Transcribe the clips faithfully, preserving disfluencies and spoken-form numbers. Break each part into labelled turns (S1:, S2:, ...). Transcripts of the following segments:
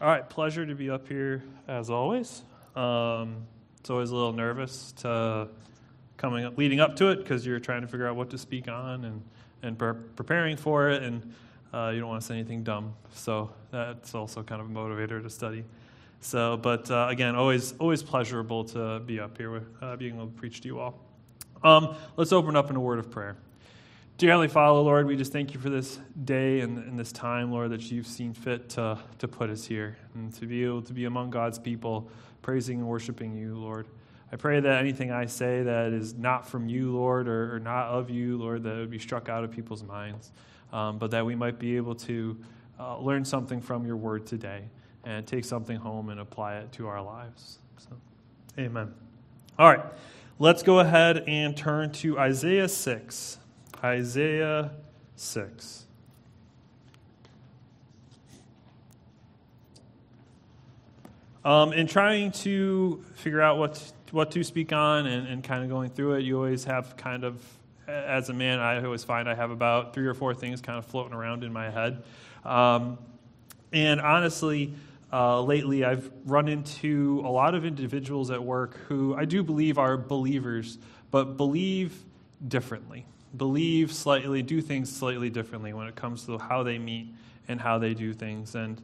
S1: All right, pleasure to be up here as always. Um, it's always a little nervous to coming up, leading up to it because you're trying to figure out what to speak on and and pre- preparing for it, and uh, you don't want to say anything dumb. So that's also kind of a motivator to study. So, but uh, again, always always pleasurable to be up here, with, uh, being able to preach to you all. Um, let's open up in a word of prayer. Dear Heavenly Father, Lord, we just thank you for this day and, and this time, Lord, that you've seen fit to, to put us here and to be able to be among God's people, praising and worshiping you, Lord. I pray that anything I say that is not from you, Lord, or, or not of you, Lord, that it would be struck out of people's minds, um, but that we might be able to uh, learn something from your word today and take something home and apply it to our lives. So, amen. All right, let's go ahead and turn to Isaiah six. Isaiah six. Um, in trying to figure out what what to speak on and, and kind of going through it, you always have kind of, as a man, I always find I have about three or four things kind of floating around in my head. Um, and honestly, uh, lately I've run into a lot of individuals at work who I do believe are believers, but believe differently. Believe slightly, do things slightly differently when it comes to how they meet and how they do things. And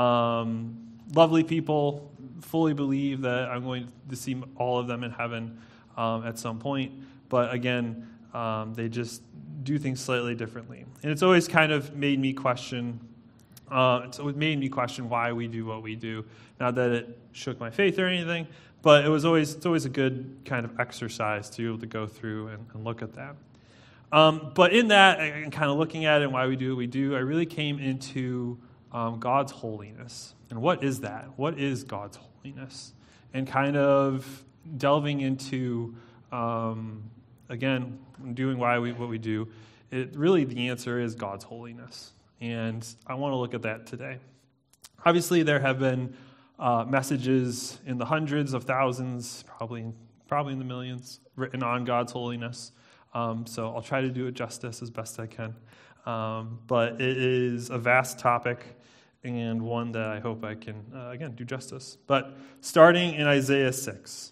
S1: um, lovely people fully believe that I'm going to see all of them in heaven um, at some point. But again, um, they just do things slightly differently. And it's always kind of made me question, uh, it's made me question why we do what we do. Not that it shook my faith or anything, but it was always it's always a good kind of exercise to be able to go through and, and look at that. Um, but in that, and kind of looking at it and why we do what we do, I really came into um, God's holiness. And what is that? What is God's holiness? And kind of delving into, um, again, doing why we what we do, it really the answer is God's holiness. And I want to look at that today. Obviously, there have been uh, messages in the hundreds of thousands, probably probably in the millions, written on God's holiness. Um, so I'll try to do it justice as best I can. Um, but it is a vast topic and one that I hope I can, uh, again, do justice. But starting in Isaiah six.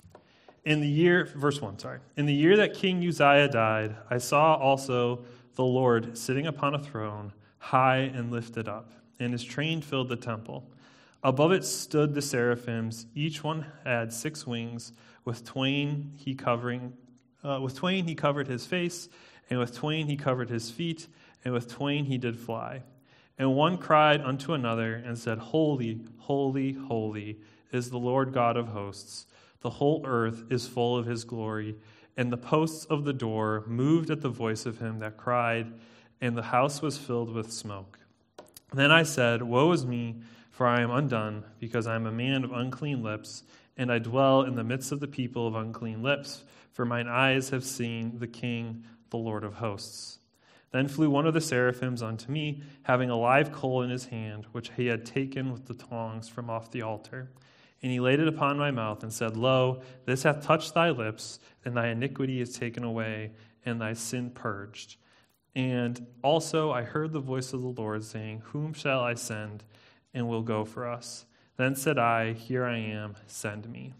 S1: In the year, verse one, sorry. In the year that King Uzziah died, I saw also the Lord sitting upon a throne, high and lifted up, and his train filled the temple. Above it stood the seraphims. Each one had six wings. With twain he covering Uh, with twain he covered his face, and with twain he covered his feet, and with twain he did fly. And one cried unto another and said, Holy, holy, holy is the Lord God of hosts. The whole earth is full of his glory. And the posts of the door moved at the voice of him that cried, and the house was filled with smoke. Then I said, Woe is me, for I am undone, because I am a man of unclean lips, and I dwell in the midst of the people of unclean lips. For mine eyes have seen the King, the Lord of hosts. Then flew one of the seraphims unto me, having a live coal in his hand, which he had taken with the tongs from off the altar. And he laid it upon my mouth, and said, Lo, this hath touched thy lips, and thy iniquity is taken away, and thy sin purged. And also I heard the voice of the Lord saying, Whom shall I send, and will go for us? Then said I, Here I am, send me.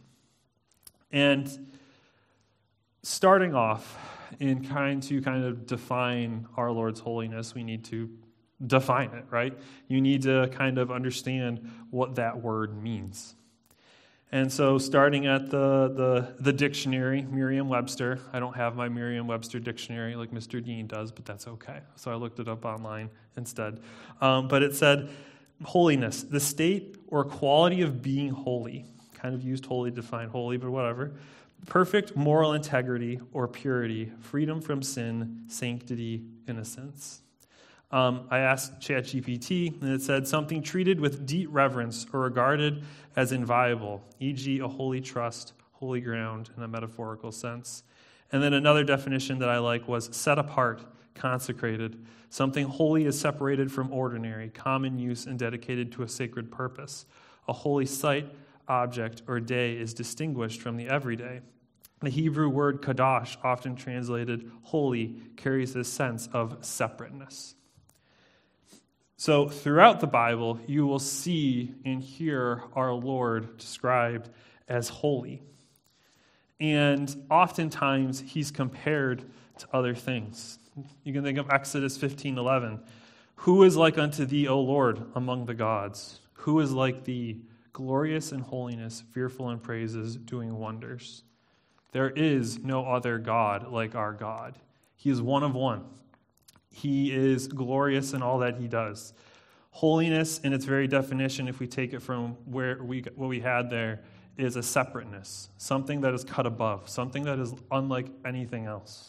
S1: And starting off, in trying to kind of define our Lord's holiness, we need to define it, right? You need to kind of understand what that word means. And so starting at the, the, the dictionary, Merriam-Webster, I don't have my Merriam-Webster dictionary like Mister Dean does, but that's okay. So I looked it up online instead. Um, but it said, holiness, the state or quality of being holy. Kind of used holy to define holy, but whatever. Perfect moral integrity or purity, freedom from sin, sanctity, innocence. Um, I asked ChatGPT, and it said something treated with deep reverence or regarded as inviolable, for example, a holy trust, holy ground in a metaphorical sense. And then another definition that I like was set apart, consecrated. Something holy is separated from ordinary, common use, and dedicated to a sacred purpose. A holy site, object, or day is distinguished from the everyday. The Hebrew word kadosh, often translated holy, carries this sense of separateness. So throughout the Bible, you will see and hear our Lord described as holy. And oftentimes, he's compared to other things. You can think of Exodus fifteen eleven. Who is like unto thee, O Lord, among the gods? Who is like thee, glorious in holiness, fearful in praises, doing wonders? There is no other God like our God. He is one of one. He is glorious in all that he does. Holiness, in its very definition, if we take it from where we what we had there, is a separateness, something that is cut above, something that is unlike anything else.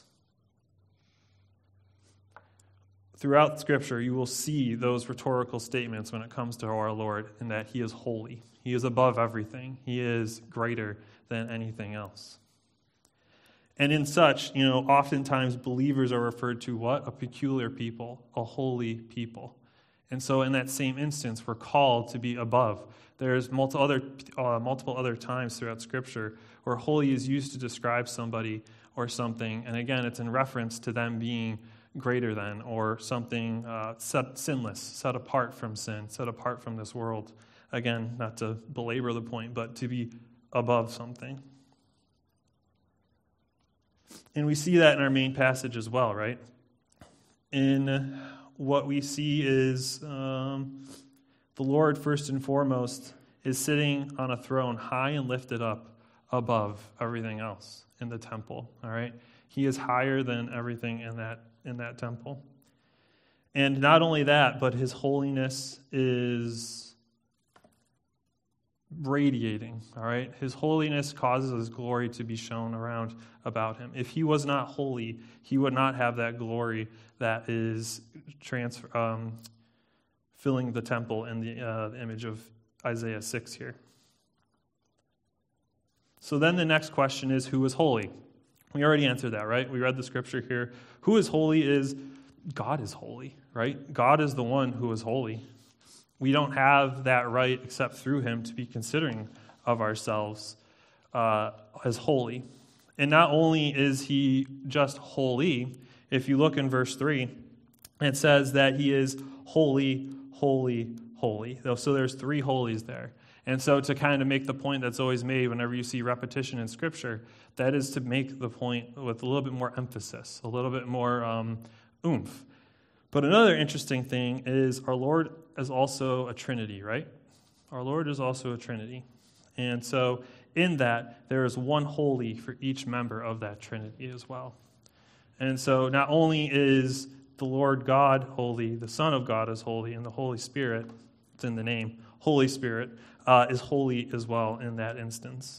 S1: Throughout Scripture, you will see those rhetorical statements when it comes to our Lord, in that he is holy. He is above everything. He is greater than anything else. And in such, you know, oftentimes believers are referred to what? A peculiar people, a holy people. And so in that same instance, we're called to be above. There's multiple other, uh, multiple other times throughout Scripture where holy is used to describe somebody or something. And again, it's in reference to them being greater than, or something uh, set, sinless, set apart from sin, set apart from this world. Again, not to belabor the point, but to be above something. And we see that in our main passage as well, right? In what we see is um, the Lord, first and foremost, is sitting on a throne high and lifted up above everything else in the temple, all right? He is higher than everything in that in that temple. And not only that, but his holiness is radiating, all right? His holiness causes his glory to be shown around about him. If he was not holy, he would not have that glory that is transfer, um, filling the temple in the, uh, the image of Isaiah six here. So then the next question is, who is holy? We already answered that, right? We read the scripture here. Who is holy is God is holy, right? God is the one who is holy. We don't have that right except through him to be considering of ourselves uh, as holy. And not only is he just holy, if you look in verse three, it says that he is holy, holy, holy. So there's three holies there. And so to kind of make the point that's always made whenever you see repetition in Scripture, that is to make the point with a little bit more emphasis, a little bit more um, oomph. But another interesting thing is our Lord is also a Trinity, right? Our Lord is also a Trinity. And so in that, there is one holy for each member of that Trinity as well. And so not only is the Lord God holy, the Son of God is holy, and the Holy Spirit, it's in the name, Holy Spirit, uh, is holy as well in that instance.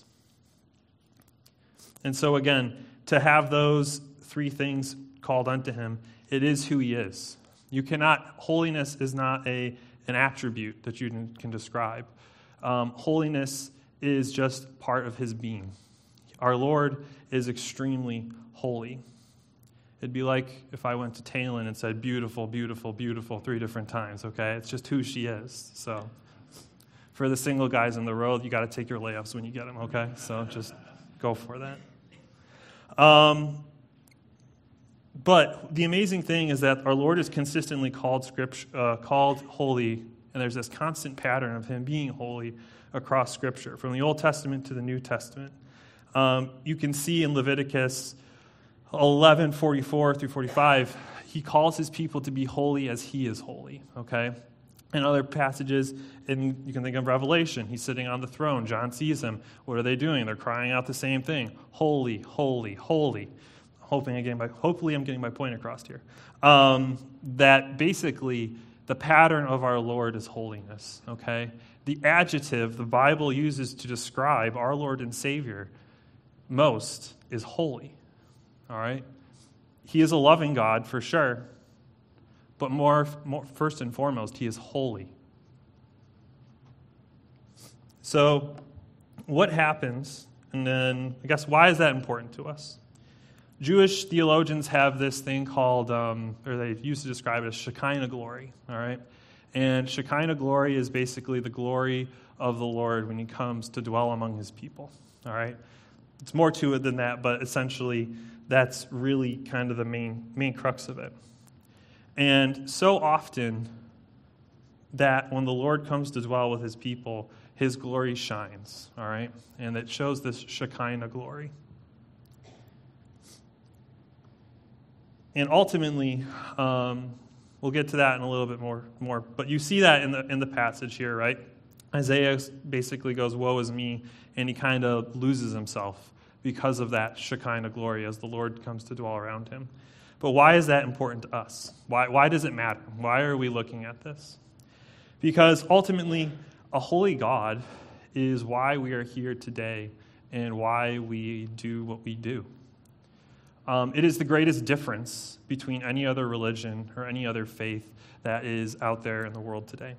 S1: And so again, to have those three things called unto him, it is who he is. You cannot, holiness is not a an attribute that you can describe. Um, holiness is just part of his being. Our Lord is extremely holy. It'd be like if I went to Talon and said, beautiful, beautiful, beautiful, three different times, okay? It's just who she is. So for the single guys in the road, you got to take your layups when you get them, okay? So just go for that. Um, but the amazing thing is that our Lord is consistently called scripture, uh, called holy, and there's this constant pattern of him being holy across Scripture, from the Old Testament to the New Testament. Um, you can see in Leviticus eleven forty-four through forty-five, he calls his people to be holy as he is holy, okay? In other passages, in, you can think of Revelation, he's sitting on the throne, John sees him. What are they doing? They're crying out the same thing, holy, holy, holy. Hoping again, by, hopefully I'm getting my point across here. Um, that basically the pattern of our Lord is holiness, okay? The adjective the Bible uses to describe our Lord and Savior most is holy, all right? He is a loving God for sure, but more, more first and foremost, he is holy. So what happens, and then I guess why is that important to us? Jewish theologians have this thing called, um, or they used to describe it as Shekinah glory, all right? And Shekinah glory is basically the glory of the Lord when he comes to dwell among his people, all right? It's more to it than that, but essentially that's really kind of the main main crux of it. And so often that when the Lord comes to dwell with his people, his glory shines, all right? And it shows this Shekinah glory. And ultimately, um, we'll get to that in a little bit more, more. But you see that in the in the passage here, right? Isaiah basically goes, woe is me, and he kind of loses himself because of that Shekinah glory as the Lord comes to dwell around him. But why is that important to us? Why, why does it matter? Why are we looking at this? Because ultimately, a holy God is why we are here today and why we do what we do. Um, it is the greatest difference between any other religion or any other faith that is out there in the world today.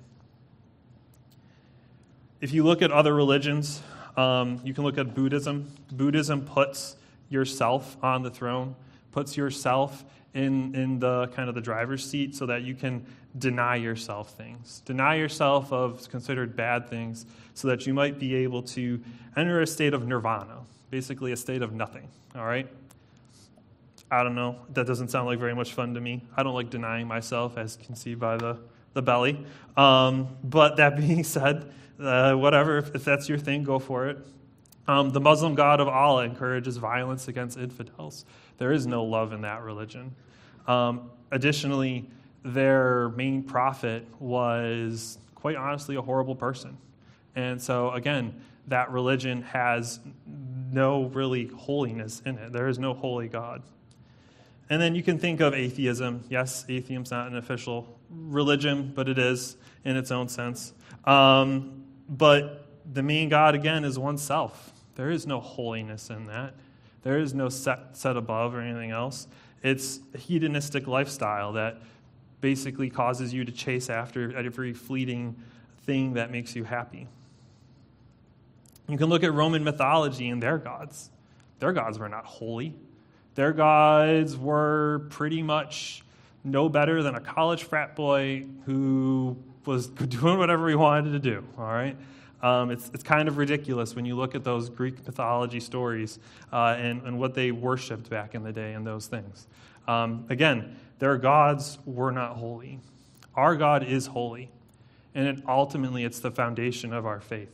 S1: If you look at other religions, um, you can look at Buddhism. Buddhism puts yourself on the throne, puts yourself in, in the kind of the driver's seat so that you can deny yourself things. Deny yourself of considered bad things so that you might be able to enter a state of nirvana, basically a state of nothing, all right? I don't know. That doesn't sound like very much fun to me. I don't like denying myself, as conceived by the, the belly. Um, but that being said, uh, whatever, if, if that's your thing, go for it. Um, the Muslim god of Allah encourages violence against infidels. There is no love in that religion. Um, additionally, their main prophet was, quite honestly, a horrible person. And so, again, that religion has no really holiness in it. There is no holy God. And then you can think of atheism. Yes, atheism's not an official religion, but it is in its own sense. Um, but the main God, again, is oneself. There is no holiness in that. There is no set, set above or anything else. It's a hedonistic lifestyle that basically causes you to chase after every fleeting thing that makes you happy. You can look at Roman mythology and their gods. Their gods were not holy. Their gods were pretty much no better than a college frat boy who was doing whatever he wanted to do, all right? Um, it's it's kind of ridiculous when you look at those Greek mythology stories uh, and, and what they worshipped back in the day and those things. Um, again, their gods were not holy. Our God is holy, and it, ultimately it's the foundation of our faith.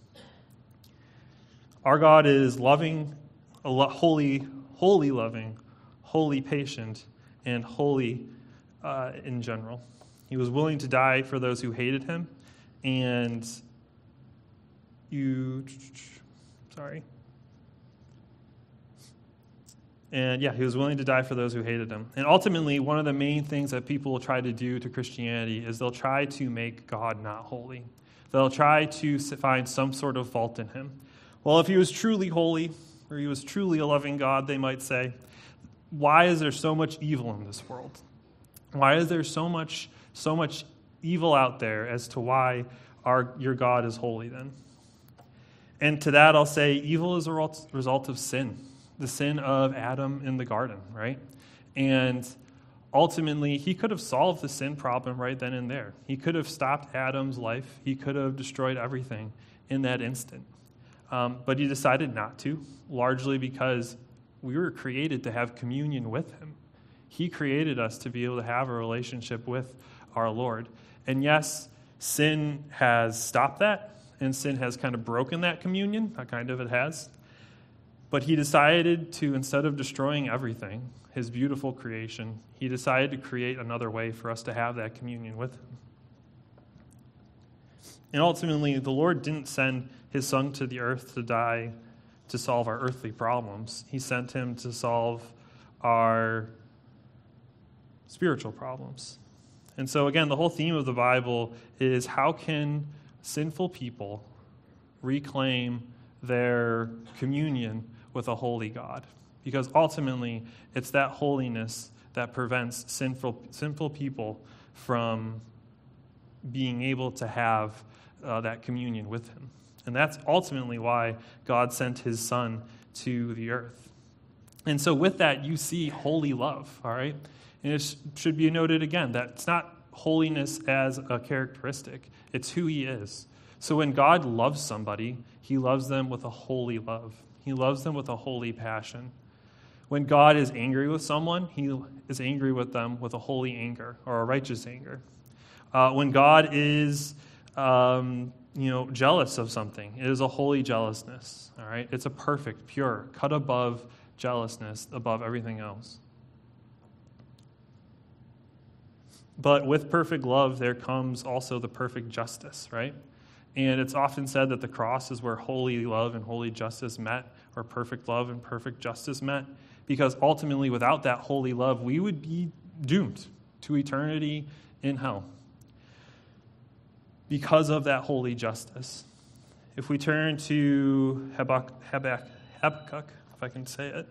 S1: Our God is loving, holy, holy loving, holy patient, and holy uh, in general. He was willing to die for those who hated him, and you, sorry. And yeah, he was willing to die for those who hated him. And ultimately, one of the main things that people will try to do to Christianity is they'll try to make God not holy. They'll try to find some sort of fault in him. Well, if he was truly holy, or he was truly a loving God, they might say, why is there so much evil in this world? Why is there so much so much evil out there as to why our your God is holy then? And to that I'll say, evil is a result of sin, the sin of Adam in the garden, right? And ultimately, he could have solved the sin problem right then and there. He could have stopped Adam's life. He could have destroyed everything in that instant. Um, but he decided not to, largely because we were created to have communion with him. He created us to be able to have a relationship with our Lord. And yes, sin has stopped that, and sin has kind of broken that communion. Kind of it has. But he decided to, instead of destroying everything, his beautiful creation, he decided to create another way for us to have that communion with him. And ultimately, the Lord didn't send his son to the earth to die to solve our earthly problems. He sent him to solve our spiritual problems. And so again, the whole theme of the Bible is how can sinful people reclaim their communion with a holy God? Because ultimately, it's that holiness that prevents sinful sinful people from being able to have uh, that communion with him. And that's ultimately why God sent his son to the earth. And so with that, you see holy love, all right? And it should be noted again that it's not holiness as a characteristic. It's who he is. So when God loves somebody, he loves them with a holy love. He loves them with a holy passion. When God is angry with someone, he is angry with them with a holy anger or a righteous anger. Uh, when God is, um, you know, jealous of something, it is a holy jealousness. All right, it's a perfect, pure, cut above jealousness, above everything else. But with perfect love, there comes also the perfect justice, right? And it's often said that the cross is where holy love and holy justice met, or perfect love and perfect justice met, because ultimately, without that holy love, we would be doomed to eternity in hell because of that holy justice. If we turn to Habakkuk, Habakkuk, if I can say it.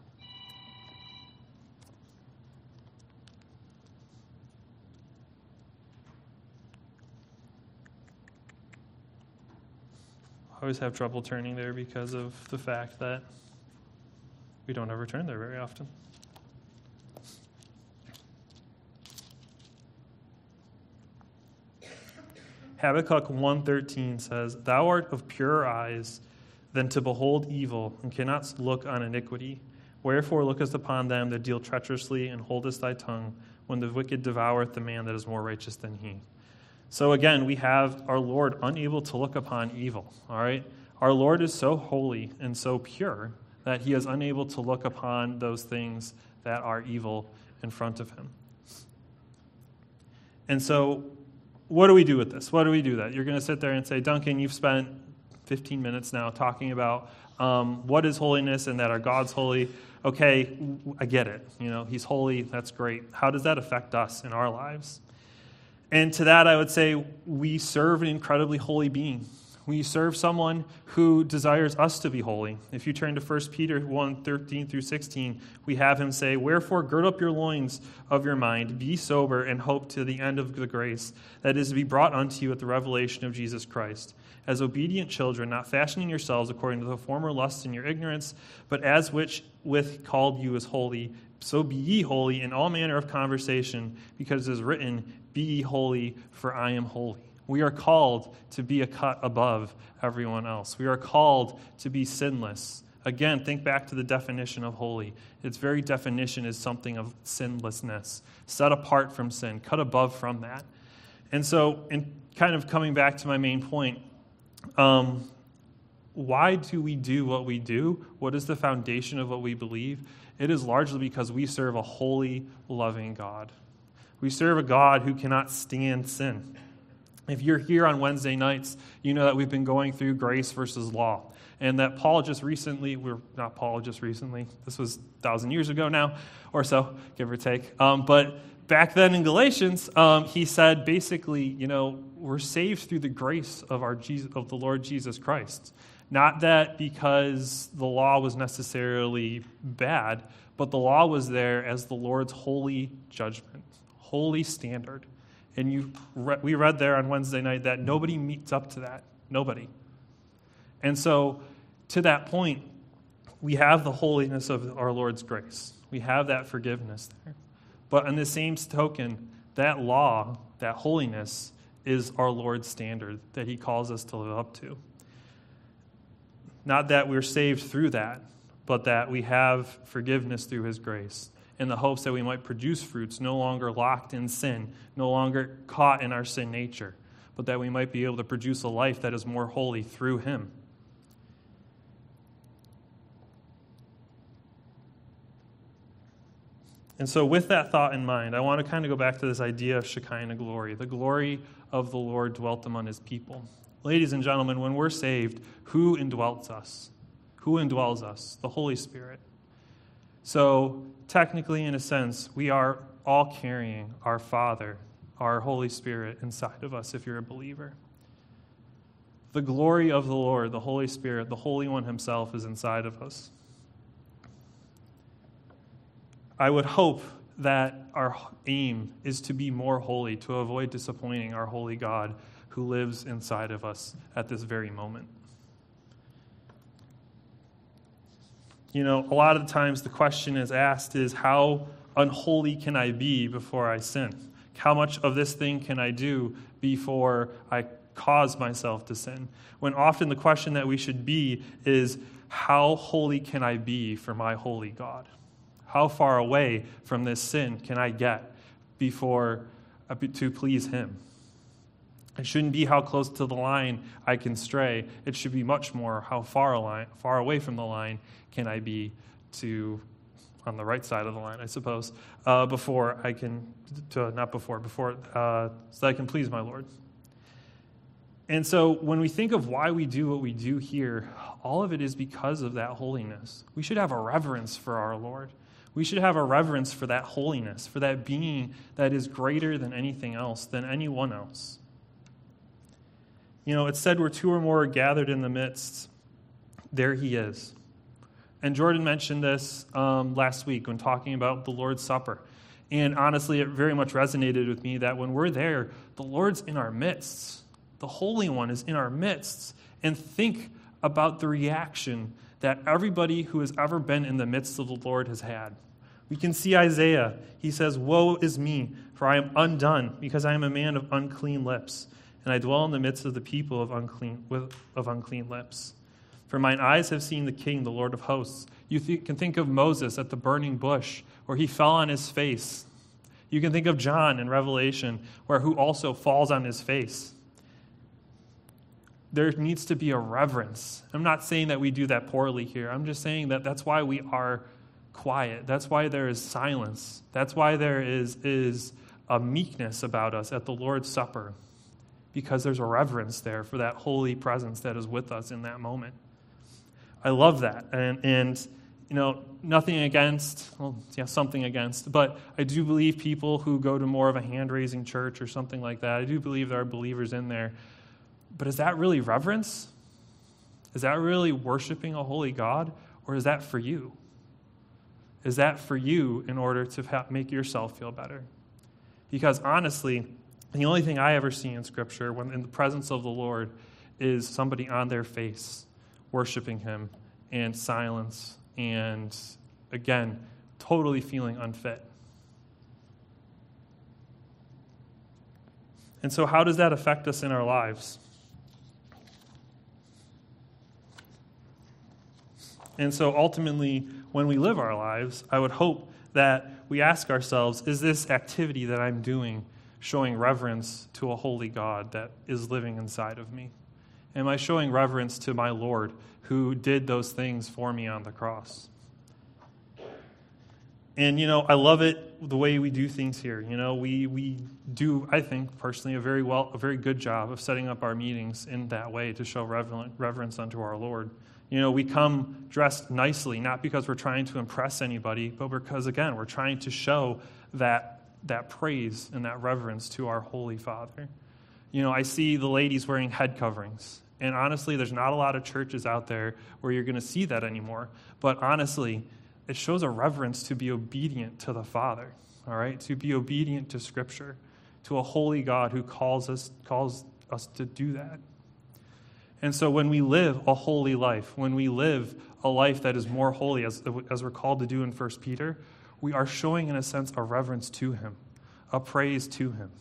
S1: I always have trouble turning there because of the fact that we don't ever turn there very often. Habakkuk one thirteen says, "Thou art of purer eyes than to behold evil, and cannot look on iniquity. Wherefore lookest upon them that deal treacherously, and holdest thy tongue, when the wicked devoureth the man that is more righteous than he." So again, we have our Lord unable to look upon evil, all right? Our Lord is so holy and so pure that he is unable to look upon those things that are evil in front of him. And so what do we do with this? What do we do that? You're going to sit there and say, Duncan, you've spent fifteen minutes now talking about um, what is holiness and that our God's holy. Okay, I get it. You know, he's holy. That's great. How does that affect us in our lives? And to that, I would say we serve an incredibly holy being. We serve someone who desires us to be holy. If you turn to First Peter one thirteen through sixteen, we have him say, "Wherefore gird up your loins of your mind, be sober, and hope to the end of the grace that is to be brought unto you at the revelation of Jesus Christ. As obedient children, not fashioning yourselves according to the former lusts in your ignorance, but as which with called you is holy, so be ye holy in all manner of conversation, because it is written, Be ye holy, for I am holy." We are called to be a cut above everyone else. We are called to be sinless. Again, think back to the definition of holy. Its very definition is something of sinlessness, set apart from sin, cut above from that. And so, in kind of coming back to my main point, um, why do we do what we do? What is the foundation of what we believe? It is largely because we serve a holy, loving God. We serve a God who cannot stand sin. If you're here on Wednesday nights, you know that we've been going through grace versus law. And that Paul just recently, we're not Paul just recently, this was a thousand years ago now, or so, give or take. Um, but back then in Galatians, um, he said basically, you know, we're saved through the grace of our Jesus, of the Lord Jesus Christ. Not that because the law was necessarily bad, but the law was there as the Lord's holy judgment, holy standard. And you, we read there on Wednesday night that nobody meets up to that. Nobody. And so, to that point, we have the holiness of our Lord's grace. We have that forgiveness there. But in the same token, that law, that holiness, is our Lord's standard that he calls us to live up to. Not that we're saved through that, but that we have forgiveness through his grace, in the hopes that we might produce fruits, no longer locked in sin, no longer caught in our sin nature, but that we might be able to produce a life that is more holy through him. And so with that thought in mind, I want to kind of go back to this idea of Shekinah glory. The glory of the Lord dwelt among his people. Ladies and gentlemen, when we're saved, who indwells us? Who indwells us? The Holy Spirit. So technically, in a sense, we are all carrying our Father, our Holy Spirit inside of us if you're a believer. The glory of the Lord, the Holy Spirit, the Holy One himself is inside of us. I would hope that our aim is to be more holy, to avoid disappointing our holy God who lives inside of us at this very moment. You know, a lot of the times the question is asked is, how unholy can I be before I sin? How much of this thing can I do before I cause myself to sin? When often the question that we should be is, how holy can I be for my holy God? How far away from this sin can I get before to please him? It shouldn't be how close to the line I can stray. It should be much more how far, a line, far away from the line can I be to, on the right side of the line, I suppose, uh, before I can, to, not before, before, uh, so that I can please my Lord. And so when we think of why we do what we do here, all of it is because of that holiness. We should have a reverence for our Lord. We should have a reverence for that holiness, for that being that is greater than anything else, than anyone else. You know, it's said where two or more are gathered in the midst, there he is. And Jordan mentioned this um, last week when talking about the Lord's Supper. And honestly, it very much resonated with me that when we're there, the Lord's in our midst. The Holy One is in our midst. And think about the reaction that everybody who has ever been in the midst of the Lord has had. We can see Isaiah. He says, "Woe is me, for I am undone, because I am a man of unclean lips, and I dwell in the midst of the people of unclean with, of unclean lips. For mine eyes have seen the King, the Lord of hosts." You th- can think of Moses at the burning bush, where he fell on his face. You can think of John in Revelation, where who also falls on his face. There needs to be a reverence. I'm not saying that we do that poorly here. I'm just saying that that's why we are quiet. That's why there is silence. That's why there is, is a meekness about us at the Lord's Supper, because there's a reverence there for that holy presence that is with us in that moment. I love that. And, and you know, nothing against, well, yeah, something against, but I do believe people who go to more of a hand-raising church or something like that, I do believe there are believers in there. But is that really reverence? Is that really worshiping a holy God? Or is that for you? Is that for you in order to ha- make yourself feel better? Because honestly, the only thing I ever see in Scripture when in the presence of the Lord is somebody on their face worshiping him and silence and, again, totally feeling unfit. And so how does that affect us in our lives? And so ultimately, when we live our lives, I would hope that we ask ourselves, is this activity that I'm doing showing reverence to a holy God that is living inside of me? Am I showing reverence to my Lord who did those things for me on the cross? And, you know, I love it, the way we do things here. You know, we we do, I think, personally, a very well, a very good job of setting up our meetings in that way to show reverent, reverence unto our Lord. You know, we come dressed nicely, not because we're trying to impress anybody, but because, again, we're trying to show that that praise and that reverence to our Holy Father. You know, I see the ladies wearing head coverings. And honestly, there's not a lot of churches out there where you're going to see that anymore. But honestly, it shows a reverence to be obedient to the Father, all right? To be obedient to Scripture, to a holy God who calls us calls us to do that. And so when we live a holy life, when we live a life that is more holy, as, as we're called to do in First Peter, we are showing, in a sense, a reverence to him, a praise to him.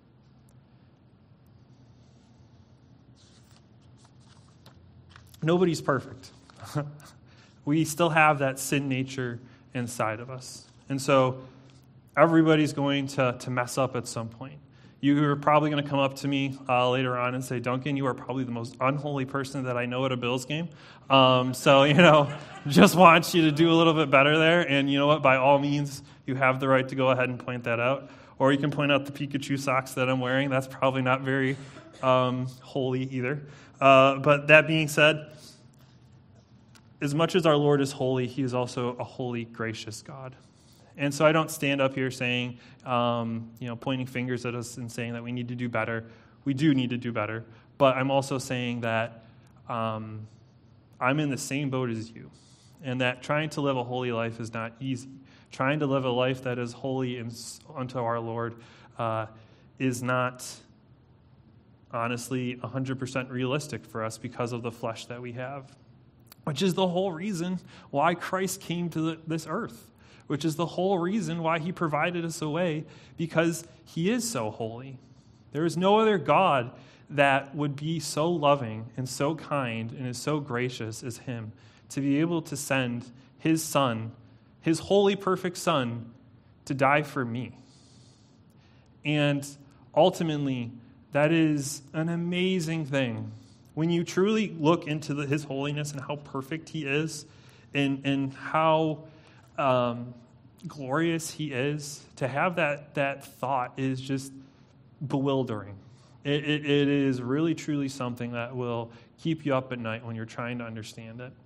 S1: Nobody's perfect. We still have that sin nature inside of us. And so everybody's going to, to mess up at some point. You are probably going to come up to me uh, later on and say, "Duncan, you are probably the most unholy person that I know at a Bills game. Um, so, you know, just want you to do a little bit better there. And you know what? By all means, you have the right to go ahead and point that out. Or you can point out the Pikachu socks that I'm wearing. That's probably not very um, holy either. Uh, but that being said, as much as our Lord is holy, he is also a holy, gracious God. And so I don't stand up here saying, um, you know, pointing fingers at us and saying that we need to do better. We do need to do better. But I'm also saying that um, I'm in the same boat as you, and that trying to live a holy life is not easy. Trying to live a life that is holy and unto our Lord uh, is not, honestly, one hundred percent realistic for us because of the flesh that we have, which is the whole reason why Christ came to the, this earth. Which is the whole reason why he provided us a way, because he is so holy. There is no other God that would be so loving and so kind and is so gracious as him, to be able to send his son, his holy, perfect son, to die for me. And ultimately, That is an amazing thing. When you truly look into the, his holiness and how perfect he is, and, and how um, glorious he is, to have that, that thought is just bewildering. It, it, it is really, truly something that will keep you up at night when you're trying to understand it.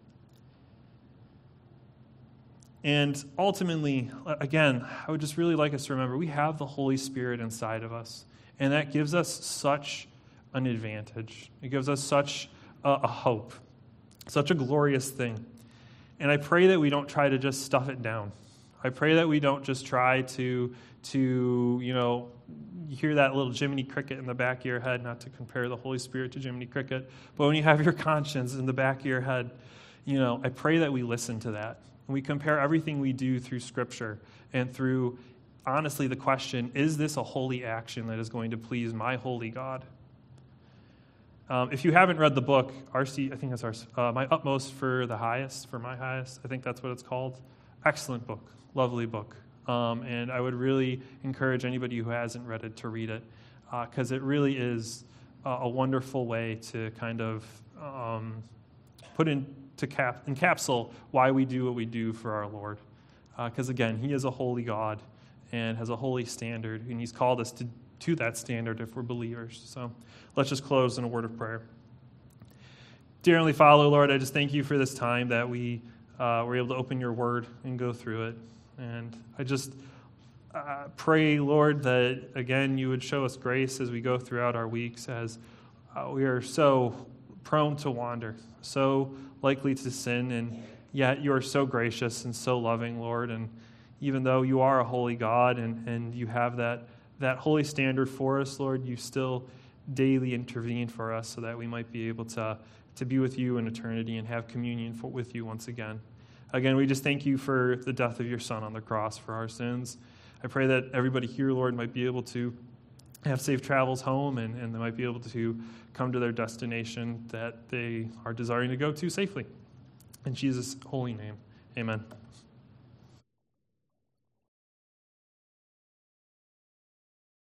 S1: And ultimately, again, I would just really like us to remember we have the Holy Spirit inside of us. And that gives us such an advantage. It gives us such a, a hope, such a glorious thing. And I pray that we don't try to just stuff it down. I pray that we don't just try to, to you know, you hear that little Jiminy Cricket in the back of your head, not to compare the Holy Spirit to Jiminy Cricket, but when you have your conscience in the back of your head, you know, I pray that we listen to that. And we compare everything we do through Scripture and through, honestly, the question, is this a holy action that is going to please my holy God? Um, if you haven't read the book, R C, I think that's ours, uh, My Utmost for the Highest, for my highest, I think that's what it's called. Excellent book, lovely book. Um, and I would really encourage anybody who hasn't read it to read it, because uh, it really is a, a wonderful way to kind of um, put into cap, encapsulate why we do what we do for our Lord. Because uh, again, he is a holy God and has a holy standard, and he's called us to, to that standard if we're believers. So let's just close in a word of prayer. Dear Heavenly Father, Lord, I just thank you for this time that we uh, were able to open your word and go through it. And I just uh, pray, Lord, that, again, you would show us grace as we go throughout our weeks, as uh, we are so prone to wander, so likely to sin, and yet you are so gracious and so loving, Lord. And even though you are a holy God and, and you have that, that holy standard for us, Lord, you still daily intervene for us so that we might be able to, to be with you in eternity and have communion for, with you once again. Again, we just thank you for the death of your Son on the cross for our sins. I pray that everybody here, Lord, might be able to have safe travels home, and, and they might be able to come to their destination that they are desiring to go to safely. In Jesus' holy name, amen.